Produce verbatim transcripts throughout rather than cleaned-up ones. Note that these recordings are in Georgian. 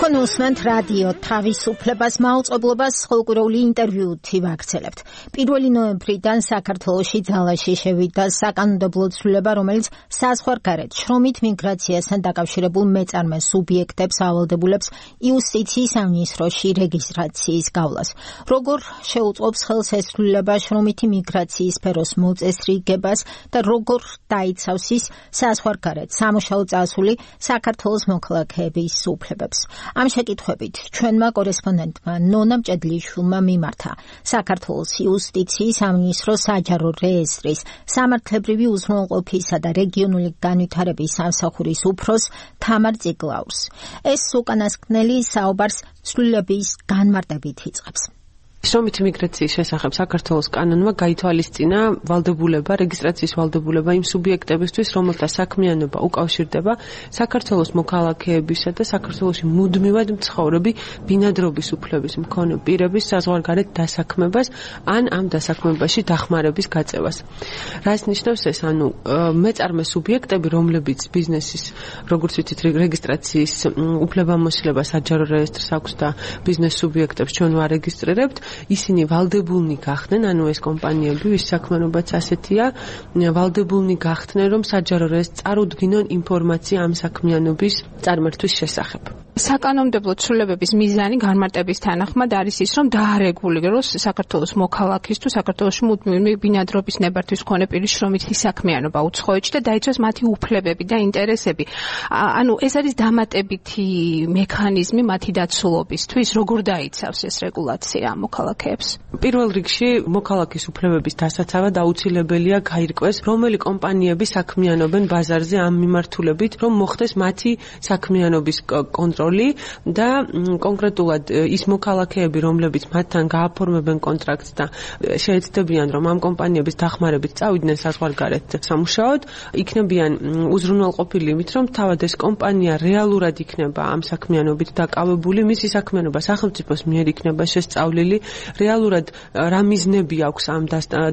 თქვენ უსმენთ რადიო თავისუფლებას მაუწყებლობას ხალხურული ინტერვიუთი ვაგრძელებთ. პირველი ნოემბრიდან საქართველოში ძალაში შევიდა საკანონმდებლო ცვლილება, რომელიც საზღვარგარეთ შრომით მიგრაციასთან დაკავშირებულ მეწარმე სუბიექტებს ავალდებულებს იუსტიციის სამინისტროში რეგისტრაციის გავლას. Როგორ შეუწყობს ხელს ეს ცვლილება შრომითი მიგრაციის სფეროს მოწესრიგებას და როგორ დაიცავს ის საზღვარგარეთ სამუშაო წასული საქართველოს მოქალაქეების უფლებებს. Am შეკითხვებით ჩვენმა კორესპონდენტმა ნონა მჭედლიაშვილმა მიმართა საქართველოს იუსტიციის სამინისტროს საჯარო რეესტრის სამართლებრივი უზრუნველყოფისა და რეგიონული განვითარების სამსახურის უფროს თამარ წიგლაურს. ეს უკანასკნელი საუბარს ცვლილების განმარტებით იწყებს. შრომითი მიგრაციის შესახებ საქართველოს კანონმა გაითვალისწინა ვალდებულება, რეგისტრაციის ვალდებულება იმ სუბიექტებისთვის, რომელთა საქმიანობა უკავშირდება საქართველოს მოქალაქეებისა და საქართველოში მუდმივად მცხოვრები ბინადრობის უფლების მქონე პირების საზღვარგარეთ დასაქმებას ან ამ დასაქმებაში დახმარების გაწევას. რას ნიშნავს ეს? ანუ მეწარმე სუბიექტები, რომლებიც ბიზნესის, როგორც ვიცით, რეგისტრაციის უფლებამოსილება საჯარო რეესტრს აქვს და ბიზნეს სუბიექტებს ჩვენ ვარეგისტრირებთ, ისინი ვალდებულნი გახდნენ, ანუ ეს კომპანიები, ვის საქმიანობაც ასეთია, ვალდებულნი გახდნენ, რომ საჯარო რეესტრს წარუდგინონ ინფორმაცია ამ საქმიანობის წარმართვის შესახებ. საკანონმდებლო ცვლილებების მიზანი განმარტების თანახმად არის ის, რომ დაარეგულიროს საქართველოს მოქალაქის თუ საქართველოში მუდმივი ბინადრობის ნებართვის მქონე პირის შრომითი საქმიანობა უცხოეთში და დაიცვას მათი უფლებები და ინტერესები. ანუ ეს არის დამატებითი მექანიზმი მათი დაცულობისთვის, როგორ დაიცავს ეს რეგულაცია მოქალაქეებს. პირველ რიგში მოქალაქის უფლებების დასაცავად აუცილებელია გაირკვეს, რომელი კომპანიები საქმიანობენ ბაზარზე ამ მიმართულებით, რომ მოხდეს მათი საქმიანობის კონტროლი და კონკრეტულად ის მოქალაქეები, რომლებიც მათთან გააფორმებენ კონტრაქტს და შეეცდებიან, რომ ამ კომპანიების დახმარებით წავიდნენ საზღვარგარეთ სამუშაოდ, იქნებიან უზრუნველყოფილი იმით, რომ თავად ეს კომპანია რეალურად იქნება ამ საქმიანობით დაკავებული, მისი საქმიანობა სახელმწიფოს მიერ იქნება შესწავლილი, რეალურად რა მიზნები აქვს ამ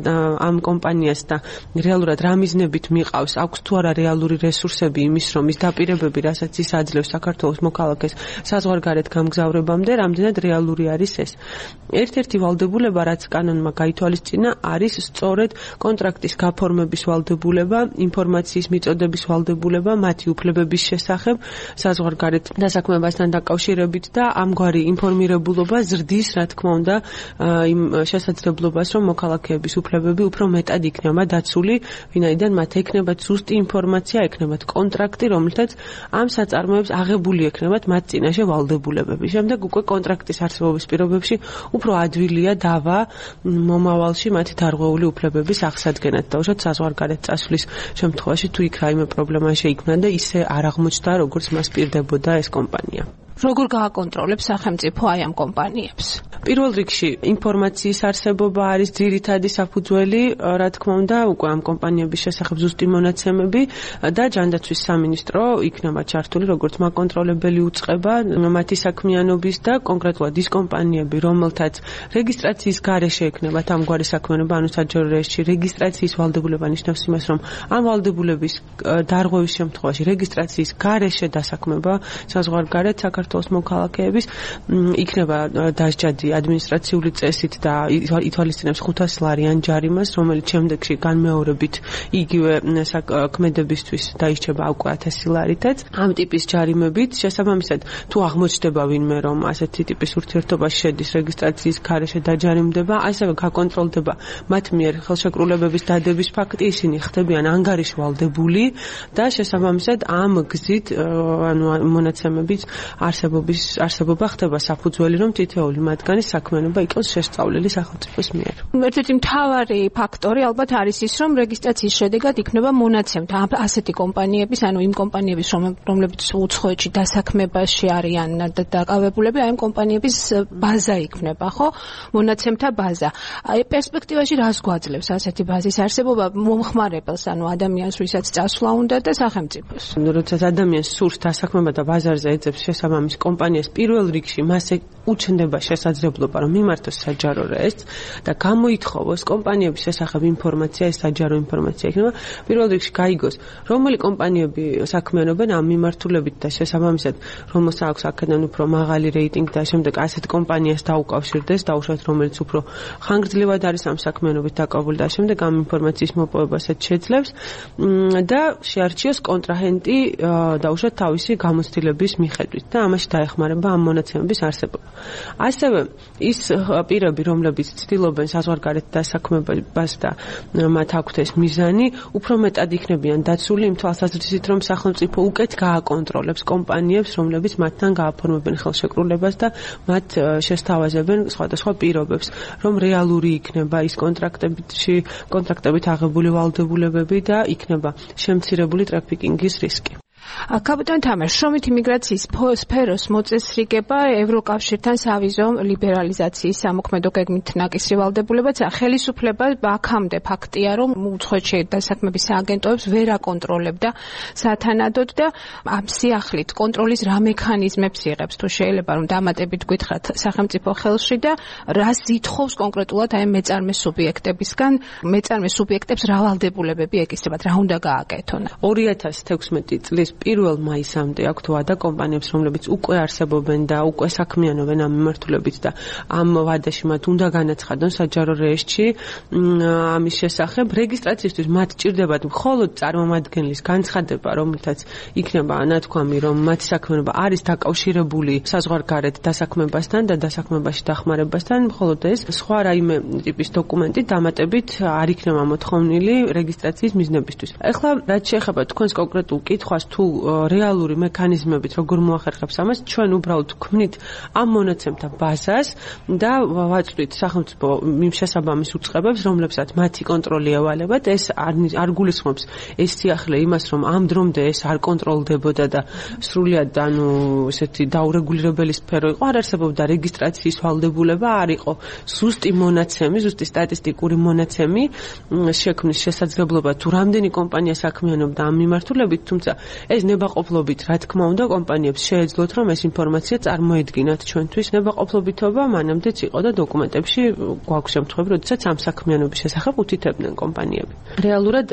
ამ კომპანიას და რეალურად რა მიზნებით მიყავს, აქვს თუ არა რეალური რესურსები იმის, რომ ის დაპირებები, რასაც ის აძლევს საქართველოს მოქალაქეებს საზღვარგარეთ გამგზავრებამდე, რამდენად რეალური არის ეს. ერთ-ერთი ვალდებულება, რაც კანონმა გაითვალისწინა, არის სწორედ კონტრაქტის გაფორმების ვალდებულება, ინფორმაციის მიწოდების ვალდებულება მათი უფლებების შესახებ საზღვარგარეთ დასაქმებასთან დაკავშირებით და ამგვარი ინფორმირებულობა ზრდის, რა თქმა უნდა, იმ შესაძლებლობას, რომ მოქალაქეების უფლებები უფრო მეტად იქნება დაცული, ვინაიდან მათ ექნებათ ზუსტი ინფორმაცია, ექნებათ კონტრაქტი, რომელთაც ამ საწარმოებს აღებული ექნებათ მათ წინაშე ვალდებულებები. შემდეგ უკვე კონტრაქტის არსებობის პირობებში უფრო ადვილია დავა მომავალში მათი დარღვეული უფლებების აღსადგენად. თავშოთ საზღვარგარეთ წასვლის შემთხვევაში თუ იქ რაიმე პრობლემა შეიქმნა და ისე არ აღმოჩნდა, როგორც მას პირდებოდა ეს კომპანია. როგორ გააკონტროლებს სახელმწიფო აი ამ კომპანიებს? პირველ რიგში ინფორმაციის არსებობა არის ძირითადი საფუძველი, რა თქმა უნდა, უკვე ამ კომპანიების შესახებ ზუსტი მონაცემები და ჯანდაცვის სამინისტრო იქნება ჩართული როგორც მაკონტროლებელი უწყება მათი საქმიანობის და კონკრეტულად ის კომპანიები, რომელთაც რეგისტრაციის გარეშე ექნებათ ამგვარი საქმიანობა, ანუ საჯარო რეესტრში რეგისტრაციის ვალდებულება ნიშნავს იმას, რომ ამ ვალდებულების დარღვევის შემთხვევაში რეგისტრაციის გარეშე დასაქმება საზღვარგარეთ საქართველოს მოქალაქეების იქნება დასჯადი ადმინისტრაციული წესით და ითვალისწინებს ხუთას ლარიან ჯარიმას, რომელიც შემდეგში განმეორებით იგივე საქმედებისთვის დაირჩება უკვე ათასი ლარითაც. ამ ტიპის ჯარიმებით შესაბამისად თუ აღმოჩნდება ვინმე, რომ ასეთი ტიპის ურთიერთობაში შედის რეგისტრაციის გარეშე დაჯარიმდება, ასევე გაკონტროლდება მათ მიერ ხელშეკრულებების დადების ფაქტი, ისინი ხდებიან ანგარიშვალდებული და შესაბამისად ამ გზით ანუ მონაცემებით არსებობის არსებობა ხდება საფუძველი, რომ თითოეული მათგანის საქმიანობა იყოს შესწავლილი სახელმწიფოს მიერ. ერთ-ერთი მთავარი ფაქტორი ალბათ არის ის, რომ რეგისტრაციის შედეგად იქნება მონაცემთა ასეთი კომპანიების, ანუ იმ კომპანიების, რომლებიც უცხოეთში დასაქმებაში არიან და დაკავებულები, აი ამ კომპანიების ბაზა იქნება, ხო? მონაცემთა ბაზა. აი პერსპექტივაში რას გვაძლევს ასეთი ბაზის არსებობა მომხმარებელს, ანუ ადამიანს, ვისაც წასვლა უნდა და სახელმწიფოს? როდესაც ადამიანს სურს დასაქმება და ბაზარზე ეძებს შესაბამის კომპანიას, პირველ რიგში მას უჩნდება შესაძლებლობა, რომ მიმართოს საჯარო რეესტრს და გამოითხოვოს კომპანიების შესახებ ინფორმაცია, ეს საჯარო ინფორმაცია იქნება. პირველ რიგში გაიგოს, რომელი კომპანიები საქმიანობენ ამ მიმართულებით და შესაბამისად, რომელსაც აქვს აქედან უფრო მაღალი რეიტინგი და შემდეგ ასეთ კომპანიას დაუკავშირდეს, დაუშვათ, რომელიც უფრო ხანგრძლივად არის ამ საქმიანობით დაკავებული და შემდეგ ამ ინფორმაციის მოპოვებასაც შეძლებს და შეარჩიოს კონტრაჰენტი დაუშვათ თავისი გამოცდილების მიხედვით და ამაში დაეხმარება ამ მონაცემების არსებობა. ასევე ის პირები, რომლებიც ცდილობენ საზღვარგარეთ დასაქმებას და მათ აქვთ ეს მიზანი, უფრო მეტად იქნებიან დაცული იმ თვალსაზრისით, რომ სახელმწიფო უკეთ გააკონტროლებს კომპანიებს, რომლებიც მათთან გააფორმებენ ხელშეკრულებას და მათ შესთავაზებენ სხვადასხვა პირობებს, რომ რეალური იქნება ის კონტრაქტებში, კონტრაქტებით აღებული ვალდებულებები და იქნება შემცირებული ტრაფიკინგის რისკი. კაპიტან თამარ, შრომით იმიგრაციის სფეროს მოწესრიგება ევროკავშირთან სავიზო ლიბერალიზაციის სამოქმედო გეგმით ნაკისრი ვალდებულებაც ხელისუფლება აქამდე ფაქტია, რომ უცხოეთში დასაქმების სააგენტოებს ვერ აკონტროლებდა სათანადოდ და ამ სიახლით კონტროლის რა მექანიზმებს იღებს, თუ შეიძლება რომ დამატებით გითხრათ სახელმწიფო ხელში და რას ითხოვს კონკრეტულად აი მეწარმე სუბიექტებისგან, მეწარმე სუბიექტებს რა ვალდებულებები ეკისრებათ, რა უნდა გააკეთონ. ორი ათას თექვსმეტი წლის პირველ მაისამდე აქვთ ვადა კომპანიებს, რომლებიც უკვე არსებობენ და უკვე საქმიანობენ ამ მიმართულებით და ამ ვადაში მათ უნდა განაცხადონ საჯარო რეესტრში ამის შესახებ. რეგისტრაციისთვის მათ ჭირდებათ მხოლოდ წარმომადგენლის განცხადება, რომელთაც იქნება ნათქვამი, რომ მათი საქმიანობა არის დაკავშირებული საზღვარგარეთ დასაქმებასთან და დასაქმებაში დახმარებასთან, მხოლოდ ეს სხვა რაიმე ტიპის დოკუმენტი დამატებით არ იქნება მოთხოვნილი რეგისტრაციის მიზნებისთვის. ეხლა რაც შეეხება თქვენს კონკრეტულ კითხვას, თუ რეალური მექანიზმებით როგორ მოახერხებს ამას, ჩვენ უბრალოდ გვქმნით ამ მონაცემთა ბაზას და ვაწვდით სახელმწიფო იმ შესაბამის უწყებებს, რომლებსაც მათი კონტროლი ევალებათ. ეს არ გულისხმობს ეს სიახლე იმას, რომ ამ დრომდე ეს არ კონტროლდებოდა და სრულიად ანუ ესეთი დაურეგულირებელი სფერო იყო, არ არსებობდა რეგისტრაციის ვალდებულება, არ იყო ზუსტი მონაცემი, ზუსტი სტატისტიკური მონაცემი შექმნის შესაძლებლობა, თუ რამდენი კომპანია საქმიანობდა ამ მიმართულებით, თუმცა ეს ნებაყოფლობით, რა თქმა უნდა, კომპანიებს შეეძლოთ, რომ ეს ინფორმაცია წარმოედგინათ ჩვენთვის. ნებაყოფლობითობა მანამდეც იყო და დოკუმენტებში გვაქვს შემთხვევები, როდესაც ამ საქმიანობის შესახებ უთითებდნენ კომპანიები. რეალურად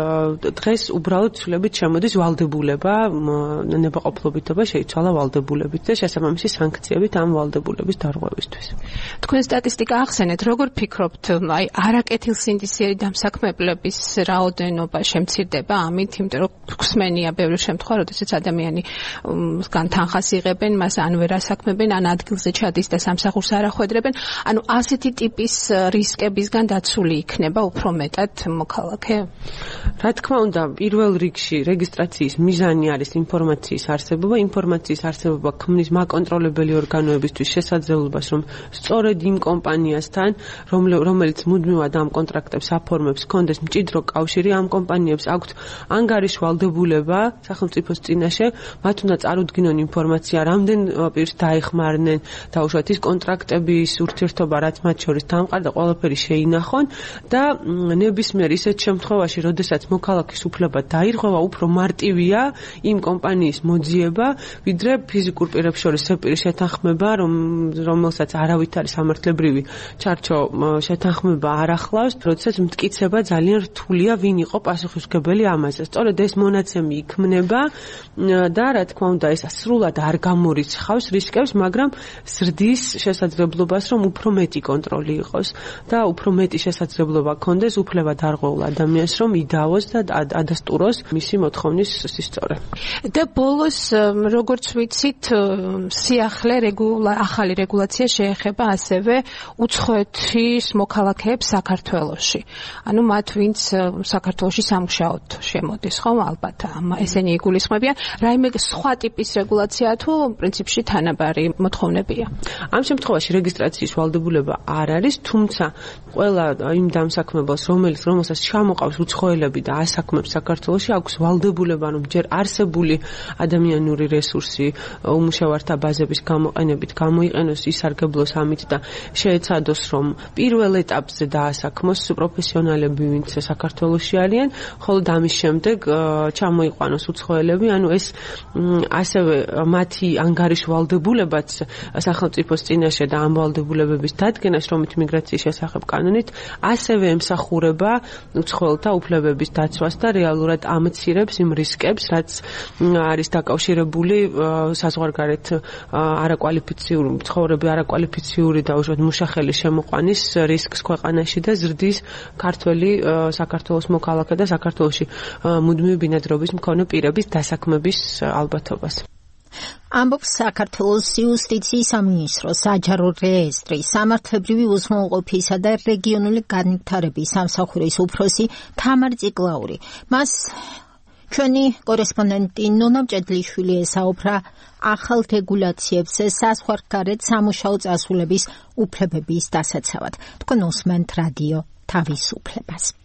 დღეს უბრალოდ ცვლებით შემოდის ვალდებულება, ნებაყოფლობითობა შეიცვალა ვალდებულებით და შესაბამისი სანქციებით ამ ვალდებულების დარღვევისთვის. თქვენ სტატისტიკა ახსენეთ, როგორ ფიქრობთ, აი არაკეთილსინდისიერი დამსაქმებლების რაოდენობა შემცირდება ამით, იმიტომ რომ ხსმენია ბევრი შემთხვევა, როდესაც ადამიანი გან თანხას იღებენ, მას ან ვერ ასაქმებენ, ან ადგილზე ჩადის და სამსახურს არ ახვედრებენ. ანუ ასეთი ტიპის რისკებისგან დაცული იქნება უფრო მეტად მოქალაქე? რა თქმა უნდა, პირველ რიგში რეგისტრაციის მიზანი არის ინფორმაციის არსებობა. ინფორმაციის არსებობა ქმნის მაკონტროლებელი ორგანოებისთვის შესაძლებლობას, რომ სწორედ იმ კომპანიასთან, რომელიც მუდმივად ამ კონტრაქტებს აფორმებს, კონდეს მჭიდრო კავშირი, ამ კომპანიებს აქვთ ანგარიშ ვალდებულება სახელმწიფოს წინაშე, მათ უნდა წარუდგინონ ინფორმაცია, რამდენ პირს დაეხმარნენ, დაუშვათ ის კონტრაქტების ურთიერთობა, რაც მათ შორის დამყარდა, ყველაფერი შეინახონ და ნებისმიერ ისეთ შემთხვევაში, როდესაც მოქალაქის უფლება დაირღვევა, უფრო მარტივია იმ კომპანიის მოძიება, ვიდრე ფიზიკურ პირებს შორის სეპირის შეთანხმება, რომელსაც არავით არის სამართლებრივი ჩარჩო შეთანხმება არ ახლავს, როდესაც მტკიცება ძალიან რთულია, ვინ იყო პასუხისმგებელი ამაზე. სწორედ ეს მონაცემი იქმნება და რა თქმა უნდა ეს სრულად არ გამორიცხავს რისკებს, მაგრამ ზრდის შესაძლებლობას, რომ უფრო მეტი კონტროლი იყოს და უფრო მეტი შესაძლებლობა ქონდეს უფლება დარღვეულ ადამიანს, რომ იდაოს და ადასტუროს მისი მოთხოვნის სისწორე. და ბოლოს, როგორც ვიცით, სიახლე ახალი რეგულაცია შეეხება ასევე უცხოეთის მოქალაქეებს საქართველოში. ანუ მათ, ვინც საქართველოში სამუშაოდ შემოდის, ხო, ალბათ ესენი იგულისხმებიან. რაიმე სხვა ტიპის რეგულაცია თუ პრინციპში თანაბარი მოთხოვნებია? ამ შემთხვევაში რეგისტრაციის ვალდებულება არ არის, თუმცა ყველა იმ დამსაქმებელს, რომელიც რომელსაც ჩამოყავს უცხოელები და ასაქმებს საქართველოში, აქვს ვალდებულება, რომ ჯერ არსებული ადამიანური რესურსი უმუშევართა ბაზების გამოყენებით გამოიყენოს, ისარგებლოს ამით და შეეცადოს, რომ პირველ ეტაპზე დაასაქმოს პროფესიონალები, ვინც საქართველოში არიან, ხოლო ამის შემდეგ ჩამოიყვანოს უცხოელები უცხოელები, ანუ ეს ასევე მათი ანგარიშვალდებულებაც სახელმწიფოს წინაშე და ამ ვალდებულებების დადგენას, რომით მიგრაციის შესახებ კანონით, ასევე ემსახურება უცხოელთა უფლებების დაცვას და რეალურად ამცირებს იმ რისკებს, რაც არის დაკავშირებული საზღვარგარეთ არაკვალიფიციური მცხოვრები არაკვალიფიციური და უშუალოდ მუშახელის შემოყვანის რისკს ქვეყანაში და ზრდის ქართველი საქართველოს მოქალაქე და საქართველოში მუდმივი ბინადრობის მქონე პირების დასაქმების ალბათობას. ამბობს საქართველოს იუსტიციის სამინისტროს საჯარო რეესტრი, სამართლებრივი უზრუნველყოფისა და რეგიონული განვითარების სამსახურის უფროსი თამარ ციკლაური. მას ჩვენი კორესპონდენტი ნონა მჭედლიშვილი ესაუბრა ახალ რეგულაციებზე საზღვარგარეთ სამუშაო წასულების უფლებების დასაცავად. თქვენ უსმენთ რადიო თავისუფლებას.